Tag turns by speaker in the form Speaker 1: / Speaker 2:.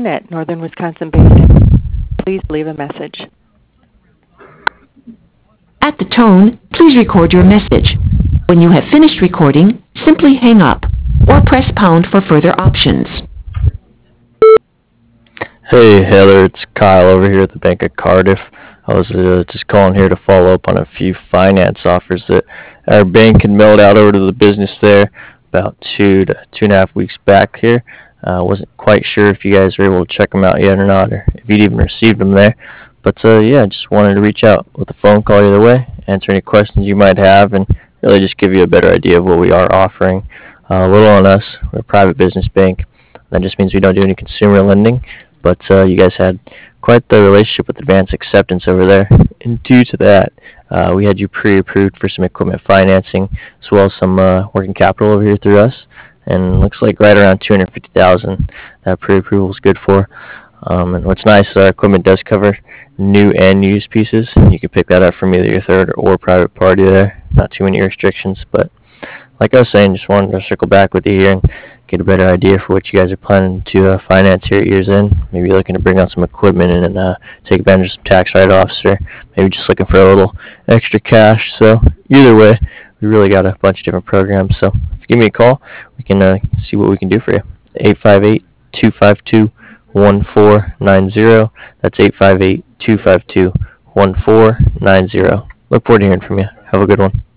Speaker 1: Allen at Northern Wisconsin Bank. Please leave a message.
Speaker 2: At the tone, please record your message. When you have finished recording, simply hang up or press pound for further options.
Speaker 3: Hey Heather, it's Kyle over here at the Bank of Cardiff. I was just calling here to follow up on a few finance offers that our bank had mailed out over to the business there about 2 to 2.5 weeks back here. Wasn't quite sure if you guys were able to check them out yet or not, or if you'd even received them there. But yeah, just wanted to reach out with a phone call either way, answer any questions you might have, and really just give you a better idea of what we are offering. A little on us, we're a private business bank. That just means we don't do any consumer lending, but you guys had quite the relationship with Advanced Acceptance over there, and due to that, we had you pre-approved for some equipment financing as well as some working capital over here through us, and looks like right around 250,000 that pre-approval is good for. And what's nice is our equipment does cover new and used pieces. You can pick that up from either your third or private party there. Not too many restrictions, but like I was saying, just wanted to circle back with you here and get a better idea for what you guys are planning to finance here at year's end. Maybe you're looking to bring out some equipment and take advantage of some tax write-offs, or maybe just looking for a little extra cash. So either way, we really got a bunch of different programs. So if you give me a call, we can see what we can do for you. 858-252-1490. That's 858-252-1490. Look forward to hearing from you. Have a good one.